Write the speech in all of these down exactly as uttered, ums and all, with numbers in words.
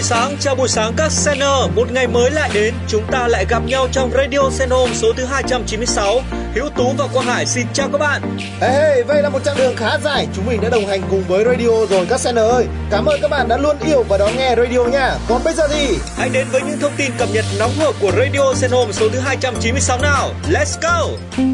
sáng, chào buổi sáng các Senner. Một ngày mới lại đến, chúng ta lại gặp nhau trong Radio Sen Home số thứ hai trăm chín mươi sáu. Hữu Tú và Quang Hải xin chào các bạn. Hey, hey, vậy là một chặng đường khá dài, chúng mình đã đồng hành cùng với radio rồi các Senner ơi. Cảm ơn các bạn đã luôn yêu và đón nghe radio nha. Còn bây giờ thì hãy đến với những thông tin cập nhật nóng hổi của Radio Sen Home số thứ hai trăm chín mươi sáu nào. Let's go.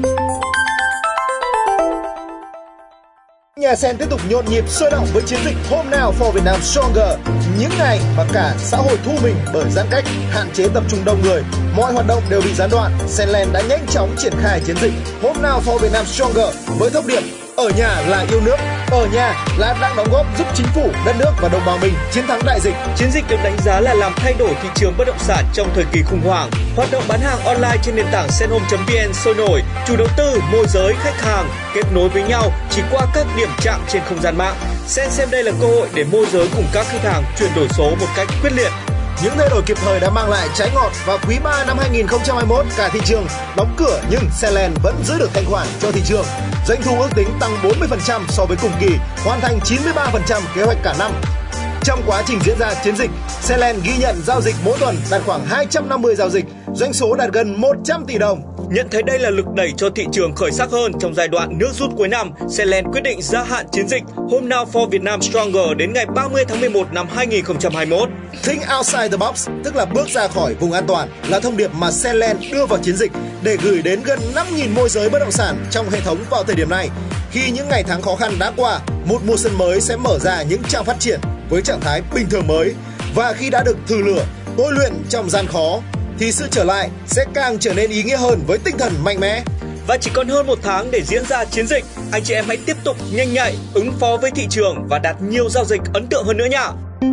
Nhà Sen tiếp tục nhộn nhịp sôi động với chiến dịch Home Now for Vietnam Stronger. Những ngày mà cả xã hội thu mình bởi giãn cách, hạn chế tập trung đông người, mọi hoạt động đều bị gián đoạn, Senland đã nhanh chóng triển khai chiến dịch Home Now for Vietnam Stronger với thông điệp ở nhà là yêu nước, ở nhà là đang đóng góp giúp chính phủ, đất nước và đồng bào mình chiến thắng đại dịch. Chiến dịch được đánh giá là làm thay đổi thị trường bất động sản trong thời kỳ khủng hoảng. Hoạt động bán hàng online trên nền tảng senhome chấm vn sôi nổi, chủ đầu tư, môi giới, khách hàng kết nối với nhau chỉ qua các điểm chạm trên không gian mạng. Sen xem đây là cơ hội để môi giới cùng các khách hàng chuyển đổi số một cách quyết liệt. Những thay đổi kịp thời đã mang lại trái ngọt và quý ba năm hai nghìn không trăm hai mươi mốt cả thị trường đóng cửa nhưng Senland vẫn giữ được thanh khoản cho thị trường. Doanh thu ước tính tăng bốn mươi phần trăm so với cùng kỳ, hoàn thành chín mươi ba phần trăm kế hoạch cả năm. Trong quá trình diễn ra chiến dịch, Senland ghi nhận giao dịch mỗi tuần đạt khoảng hai trăm năm mươi giao dịch, doanh số đạt gần một trăm tỷ đồng. Nhận thấy đây là lực đẩy cho thị trường khởi sắc hơn trong giai đoạn nước rút cuối năm, Senland quyết định gia hạn chiến dịch Home Now for Vietnam Stronger đến ngày ba mươi tháng mười một năm hai nghìn không trăm hai mươi mốt. Think outside the box, tức là bước ra khỏi vùng an toàn, là thông điệp mà Senland đưa vào chiến dịch để gửi đến gần năm nghìn môi giới bất động sản trong hệ thống vào thời điểm này. Khi những ngày tháng khó khăn đã qua, một mùa xuân mới sẽ mở ra những trang phát triển với trạng thái bình thường mới. Và khi đã được thử lửa, tôi luyện trong gian khó, thì sự trở lại sẽ càng trở nên ý nghĩa hơn với tinh thần mạnh mẽ. Và chỉ còn hơn một tháng để diễn ra chiến dịch, anh chị em hãy tiếp tục nhanh nhạy, ứng phó với thị trường và đạt nhiều giao dịch ấn tượng hơn nữa nha.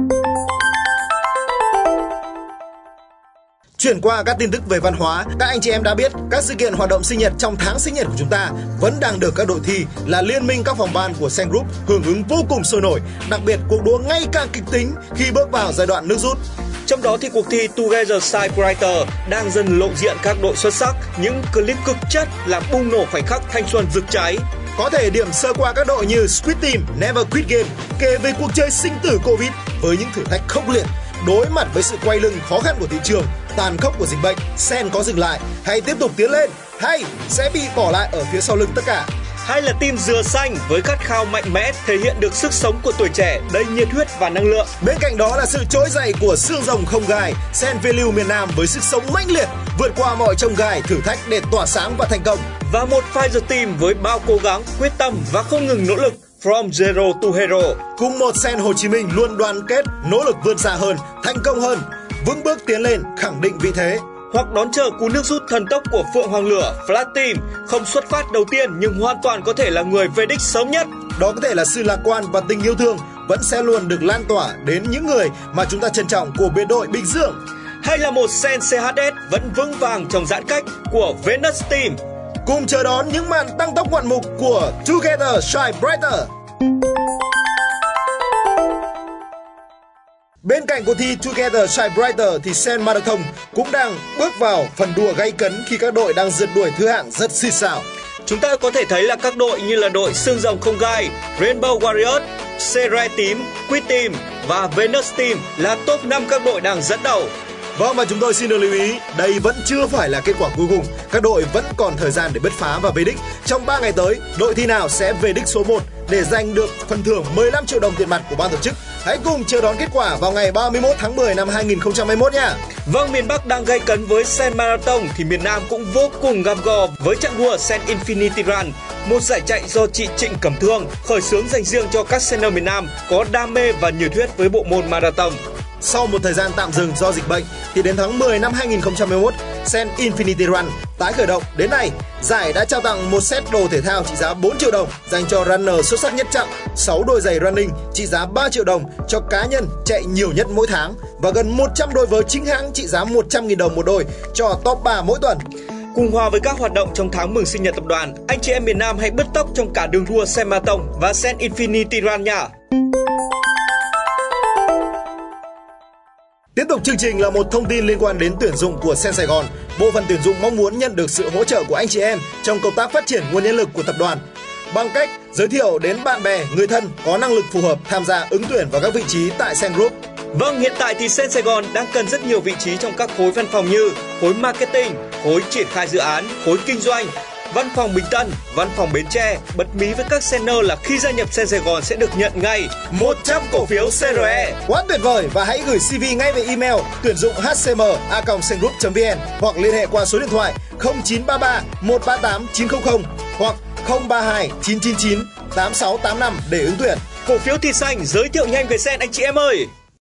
Chuyển qua các tin tức về văn hóa, các anh chị em đã biết các sự kiện hoạt động sinh nhật trong tháng sinh nhật của chúng ta vẫn đang được các đội thi là liên minh các phòng ban của Sen Group hưởng ứng vô cùng sôi nổi, đặc biệt cuộc đua ngày càng kịch tính khi bước vào giai đoạn nước rút. Trong đó thì cuộc thi Together Shine Brighter đang dần lộ diện các đội xuất sắc, những clip cực chất làm bùng nổ khoảnh khắc thanh xuân rực cháy. Có thể điểm sơ qua các đội như Squid Team, Never Quit Game kể về cuộc chơi sinh tử Covid với những thử thách khốc liệt. Đối mặt với sự quay lưng khó khăn của thị trường, tàn khốc của dịch bệnh, Sen có dừng lại hay tiếp tục tiến lên hay sẽ bị bỏ lại ở phía sau lưng tất cả? Hay là team dừa xanh với khát khao mạnh mẽ thể hiện được sức sống của tuổi trẻ đầy nhiệt huyết và năng lượng. Bên cạnh đó là sự trỗi dậy của xương rồng không gai, Sen phiêu lưu miền Nam với sức sống mãnh liệt, vượt qua mọi chông gai, thử thách để tỏa sáng và thành công. Và một Pfizer team với bao cố gắng, quyết tâm và không ngừng nỗ lực. From Zero to Hero. Cùng một Sen Hồ Chí Minh luôn đoàn kết, nỗ lực vươn xa hơn, thành công hơn, vững bước tiến lên, khẳng định vị thế. Hoặc đón chờ cú nước rút thần tốc của Phượng Hoàng Lửa, Flat Team, không xuất phát đầu tiên nhưng hoàn toàn có thể là người về đích sớm nhất. Đó có thể là sự lạc quan và tình yêu thương vẫn sẽ luôn được lan tỏa đến những người mà chúng ta trân trọng của biệt đội Bình Dương. Hay là một Sen xê hát ét vẫn vững vàng trong giãn cách của Venus Team. Cùng chờ đón những màn tăng tốc ngoạn mục của Together Shine Brighter. Bên cạnh cuộc thi Together Shine Brighter thì Sen Marathon cũng đang bước vào phần đua gay cấn khi các đội đang rượt đuổi thứ hạng rất xì xào. Chúng ta có thể thấy là các đội như là đội Xương Rồng Không Gai, Rainbow Warriors, Serai Team, Quid Team và Venus Team là top năm các đội đang dẫn đầu. Vâng, và chúng tôi xin được lưu ý, đây vẫn chưa phải là kết quả cuối cùng. Các đội vẫn còn thời gian để bứt phá và về đích. Trong ba ngày tới, đội thi nào sẽ về đích số một để giành được phần thưởng mười lăm triệu đồng tiền mặt của ban tổ chức. Hãy cùng chờ đón kết quả vào ngày ba mươi mốt tháng mười năm hai nghìn không trăm hai mươi mốt nha. Vâng, miền Bắc đang gay cấn với Sen Marathon thì miền Nam cũng vô cùng gam go với chặng đua Sen Infinity Run, một giải chạy do chị Trịnh Cẩm Thương khởi xướng dành riêng cho các Senner miền Nam có đam mê và nhiệt huyết với bộ môn marathon. Sau một thời gian tạm dừng do dịch bệnh thì đến tháng mười năm hai nghìn không trăm hai mươi mốt, Sen Infinity Run tái khởi động. Đến nay, giải đã trao tặng một set đồ thể thao trị giá bốn triệu đồng dành cho runner xuất sắc nhất chặng, sáu đôi giày running trị giá ba triệu đồng cho cá nhân chạy nhiều nhất mỗi tháng và gần một trăm đôi vớ chính hãng trị giá một trăm nghìn đồng một đôi cho top ba mỗi tuần. Cùng hòa với các hoạt động trong tháng mừng sinh nhật tập đoàn, anh chị em miền Nam hãy bứt tốc trong cả đường đua Sen Marathon và Sen Infinity Run nha. Tiếp tục chương trình là một thông tin liên quan đến tuyển dụng của Sen Sài Gòn. Bộ phận tuyển dụng mong muốn nhận được sự hỗ trợ của anh chị em trong công tác phát triển nguồn nhân lực của tập đoàn bằng cách giới thiệu đến bạn bè, người thân có năng lực phù hợp tham gia ứng tuyển vào các vị trí tại Sen Group. Vâng, hiện tại thì Sen Sài Gòn đang cần rất nhiều vị trí trong các khối văn phòng như khối marketing, khối triển khai dự án, khối kinh doanh, văn phòng Bình Tân, văn phòng Bến Tre. Bật mí với các seller là khi gia nhập Sen Sài Gòn sẽ được nhận ngay một trăm cổ phiếu xê rờ e. Quá tuyệt vời, và hãy gửi xê vê ngay về email tuyển dụng h c m a còng sengroup chấm v n hoặc liên hệ qua số điện thoại không chín ba ba một ba tám chín không không hoặc không ba hai chín chín chín tám sáu tám năm để ứng tuyển. Cổ phiếu thì xanh, giới thiệu nhanh về Sen anh chị em ơi.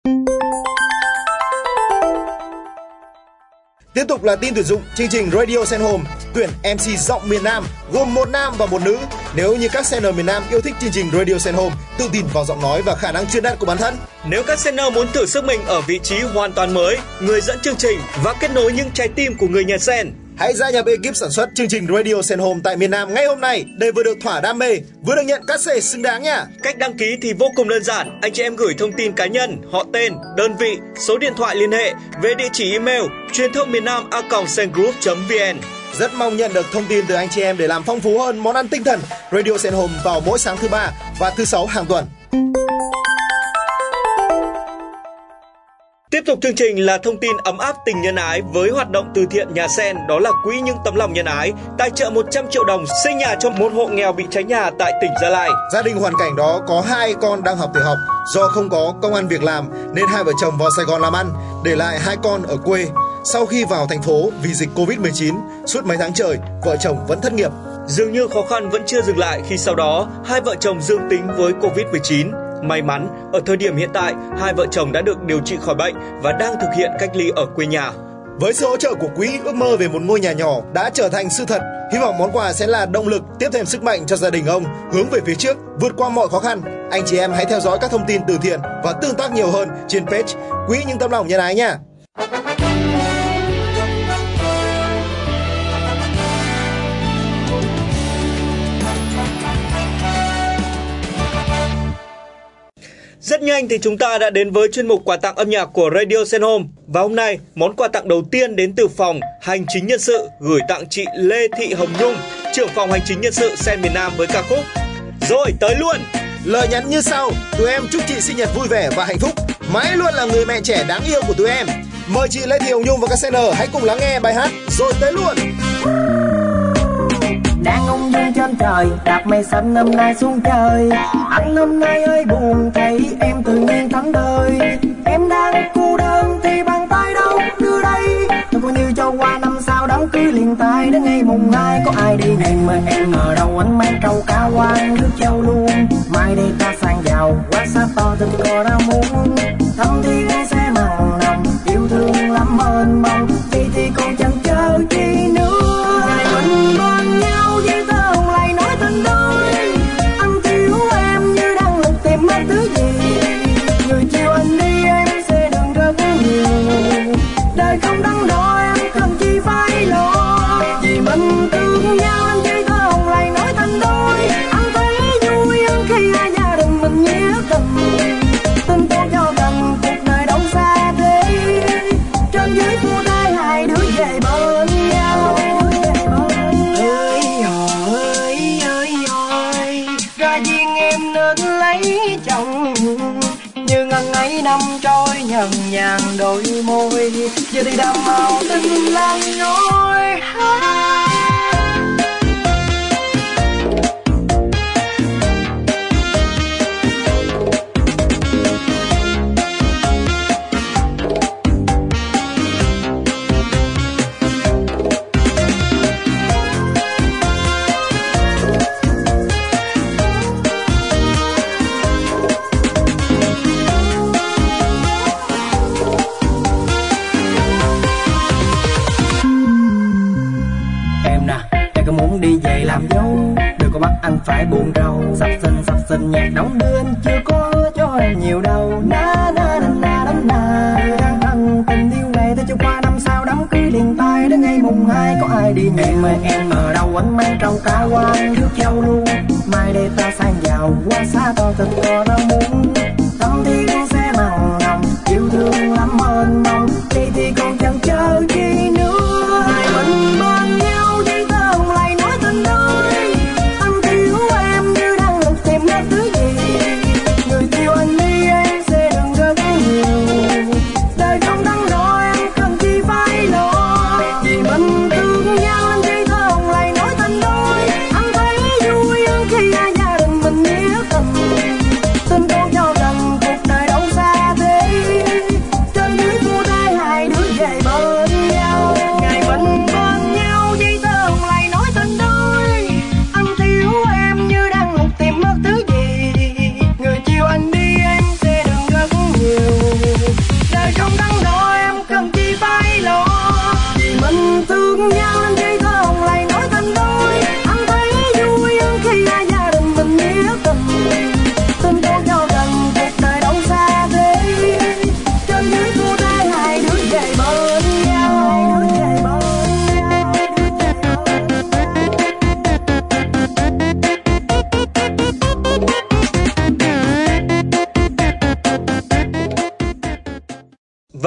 Tiếp tục là tin tuyển dụng chương trình Radio Sen Home tuyển em xê giọng miền Nam gồm một nam và một nữ. Nếu như các seller miền Nam yêu thích chương trình Radio Sen Home, tự tin vào giọng nói và khả năng truyền đạt của bản thân. Nếu các seller muốn thử sức mình ở vị trí hoàn toàn mới, người dẫn chương trình và kết nối những trái tim của người nhà Sen, hãy gia nhập ekip sản xuất chương trình Radio Sen Home tại miền Nam ngay hôm nay để vừa được thỏa đam mê, vừa được nhận cát xê xứng đáng nha. Cách đăng ký thì vô cùng đơn giản, anh chị em gửi thông tin cá nhân, họ tên, đơn vị, số điện thoại liên hệ về địa chỉ email truyền thông miền nam a còng sengroup chấm v n. Rất mong nhận được thông tin từ anh chị em để làm phong phú hơn món ăn tinh thần Radio Sen Home vào mỗi sáng thứ ba và thứ sáu hàng tuần. Tiếp tục chương trình là thông tin ấm áp tình nhân ái với hoạt động từ thiện nhà Sen, đó là quỹ những tấm lòng nhân ái tài trợ một trăm triệu đồng xây nhà cho một hộ nghèo bị cháy nhà tại tỉnh Gia Lai. Gia đình hoàn cảnh đó có hai con đang học tiểu học, do không có công ăn việc làm nên hai vợ chồng vào Sài Gòn làm ăn, để lại hai con ở quê. Sau khi vào thành phố vì dịch covid mười chín, suốt mấy tháng trời, vợ chồng vẫn thất nghiệp. Dường như khó khăn vẫn chưa dừng lại khi sau đó hai vợ chồng dương tính với covid mười chín. May mắn, ở thời điểm hiện tại, hai vợ chồng đã được điều trị khỏi bệnh và đang thực hiện cách ly ở quê nhà. Với sự hỗ trợ của quỹ, ước mơ về một ngôi nhà nhỏ đã trở thành sự thật. Hy vọng món quà sẽ là động lực tiếp thêm sức mạnh cho gia đình ông hướng về phía trước, vượt qua mọi khó khăn. Anh chị em hãy theo dõi các thông tin từ thiện và tương tác nhiều hơn trên page Quỹ những tấm lòng nhân ái nha. Rất nhanh thì chúng ta đã đến với chuyên mục quà tặng âm nhạc của Radio Sen Home. Và hôm nay, món quà tặng đầu tiên đến từ phòng Hành chính nhân sự gửi tặng chị Lê Thị Hồng Nhung, trưởng phòng Hành chính nhân sự Sen miền Nam với ca khúc Rồi tới luôn. Lời nhắn như sau: tụi em chúc chị sinh nhật vui vẻ và hạnh phúc, mãi luôn là người mẹ trẻ đáng yêu của tụi em. Mời chị Lê Thị Hồng Nhung và các seller hãy cùng lắng nghe bài hát Rồi tới luôn. Đang ung dung trên trời, đạp mây xanh hôm nay xuống trời. Anh hôm nay ơi buồn, thấy em tự nhiên thánh đời. Em đang cô đơn thì bàn tay đâu đưa đây. Tôi coi như cho qua năm sau đám cưới liền tay. Đến ngày mùng hai có ai đi nhìn mà em ở đâu anh mang câu cá quan nước châu luôn. Mai đây ta sang giàu, quá xa to tình cò ra muốn. Thăm thiên sẽ mặn nồng, yêu thương lắm ơn mong. Thì thì còn chẳng chờ chi nữa. Mình bên nhau với tơ hồng lại nói tình đôi. Anh thiếu em như đang lục tìm mất thứ gì. Người chiều anh đi em sẽ đừng rất nhiều. Đời không đắn đo em cần chi phải lo. Vì mình thương nhau anh với tơ hồng lại nói tình đôi. Anh thấy vui hơn khi hai gia đình mình nghĩa tình. Tin tôi cho cần cuộc đời đâu xa thế. Trên dưới khu tay hai đứa về bên nhau. Chồng như ngần ấy năm trôi nhần nhàn đôi môi, giờ thì đam màu tình lan nhối. Đi về làm dâu, đừng có bắt anh phải buồn rầu. Sắp xinh sắp xinh nhạc đóng đưa anh chưa có hứa cho em nhiều đâu. Na na na na na na. Đang thân tình yêu này tới cho qua năm sau đám cưới liền tay. Đến ngày mùng hai có ai đi nhìn mà em ở đâu anh mang trâu cá quan nước châu luôn. Mai đây ta sang giàu, quá xa to tình cò ra muốn. Tâm thiên sẽ mặn nồng, yêu thương lắm ơn mong. Thì thì còn chẳng chờ chi nữa. Hai mình bên nhau với tơ hồng lại nói tình đôi. Anh thiếu em như đang lục tìm mất thứ gì. Người yêu anh đi em sẽ đừng rất nhiều.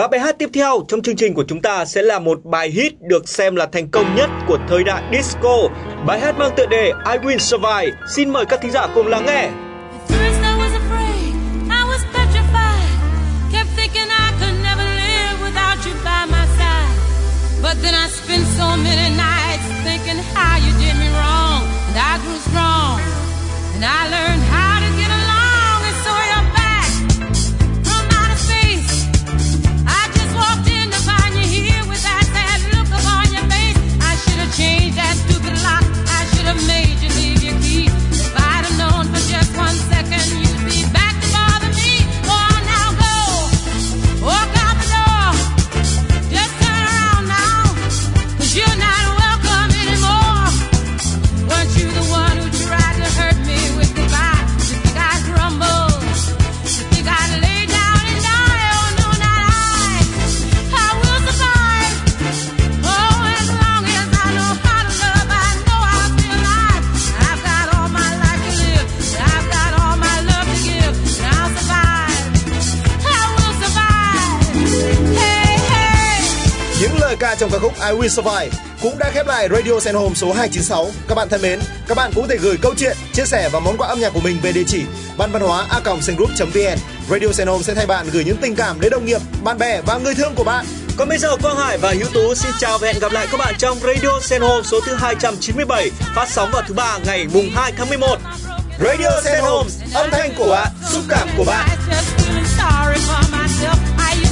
Và bài hát tiếp theo trong chương trình của chúng ta sẽ là một bài hit được xem là thành công nhất của thời đại disco. Bài hát mang tựa đề I Will Survive. Xin mời các thính giả cùng lắng nghe. But then I spent so many nights thinking how you did me wrong, and I grew strong, and I learned how to get along, and so you're back from outer space. I just walked in to find you here with that sad look upon your face. I should have changed that stupid lock. I should have made you leave your key. If I'd have known for just one second you'd be back to bother me. Go on now, go. Walk out the door. Just turn around now. You're not welcome anymore. Weren't you the one who tried to hurt me with goodbye? You think I'd crumble? You think I'd lay down and die? Oh no, not I. I will survive. Oh, as long as I know how to love, I know I'll be alive. I've got all my life to live. I've got all my love to give. And I'll survive. I will survive. Hey, hey. Những lời ca trong ca khúc I Will Survive cũng đã khép lại Radio Sen Home số hai chín sáu. Các bạn thân mến, các bạn cũng có thể gửi câu chuyện, chia sẻ và món quà âm nhạc của mình về địa chỉ ban văn hóa a còng sengroup chấm vn. Radio Sen Home sẽ thay bạn gửi những tình cảm đến đồng nghiệp, bạn bè và người thương của bạn. Còn bây giờ Quang Hải và Hữu Tú xin chào và hẹn gặp lại các bạn trong Radio Sen Home số thứ hai trăm chín mươi bảy, phát sóng vào thứ ba ngày mùng hai tháng mười một. Radio Sen Home, âm thanh của bạn, xúc cảm của bạn.